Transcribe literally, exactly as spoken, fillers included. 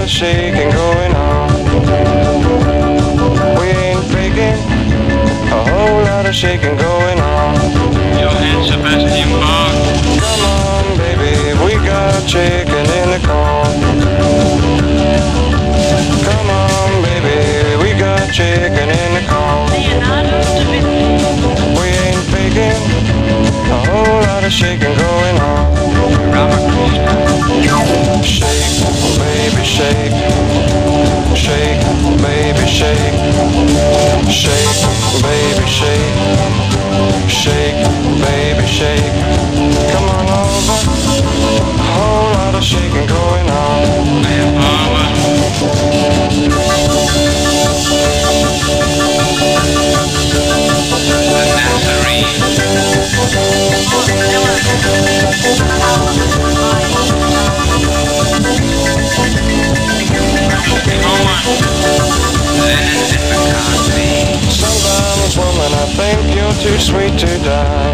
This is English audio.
shaking going on. We ain't faking, a whole lot of shaking going on. Johann Sebastian Bach. Come on, baby, we got chicken in the corn. Come on, baby, we got chicken in the corn. Leonardo da Vinci. We ain't faking, a whole lot of shaking going on. Ramakrishna. Shake, baby, shake. Shake, baby, shake. Shake, baby, shake. Shake, baby, shake. Come on over. A whole lot of shaking going on. Van Palmer. The Nazarene. Lennon and McCartney. Sometimes, woman, I think you're too sweet to die.